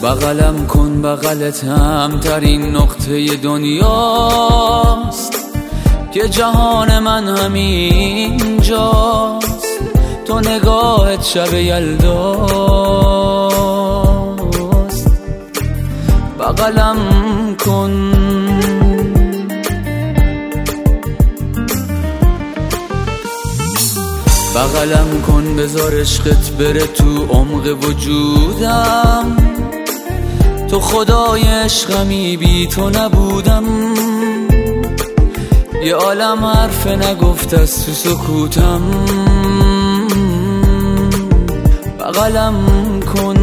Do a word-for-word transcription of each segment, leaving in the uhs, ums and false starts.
بغلم کن، بغلت هم ترین نقطه دنیاست که جهان من همین جاست. تو نگاهت شب یلداست. بغلم کن، بغلم کن، بذار عشقت بره تو عمق وجودم. تو خدای عشقمی، بی تو نبودم. یه عالم حرف نگفت از تو سکوتم. بغلم کن،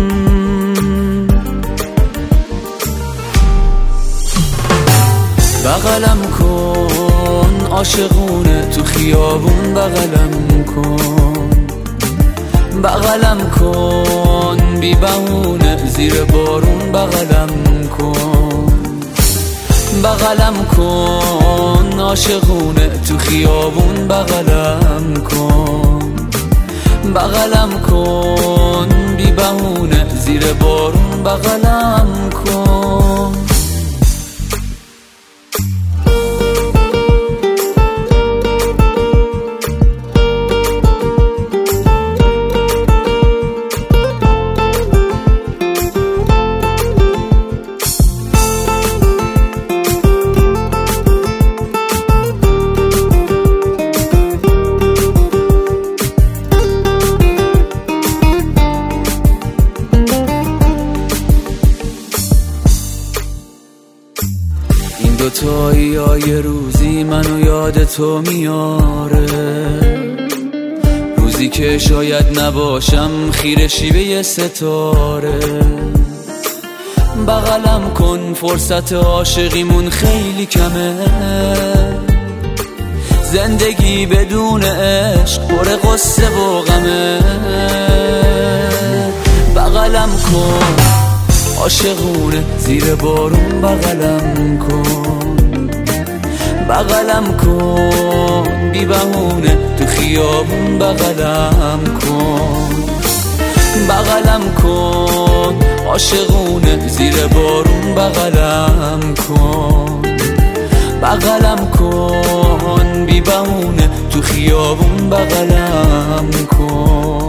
بغلم کن، عاشقونه تو خیابون. بغلم کن، بغلم کن، بی بهونه زیر بارون. بغلم کن، بغلم کن، عاشقونه تو خیابون. بغلم کن، بغلم کن، بی بهونه زیر بارون. بغلم کن. دوتایی یا یه روزی منو یاد تو میاره. روزی که شاید نباشم خیره شیوه ستاره. بغلم کن، فرصت عاشقیمون خیلی کمه. زندگی بدون عشق پر قصه و غمه. بغلم کن، عاشقونه زیر بارون. بغلم کن، بغلم کن، بی بهونه تو خیابون. بغلم کن، بغلم کن، عاشقونه زیر بارون. بغلم کن، بغلم کن، بی بهونه تو خیابون. بغلم کن.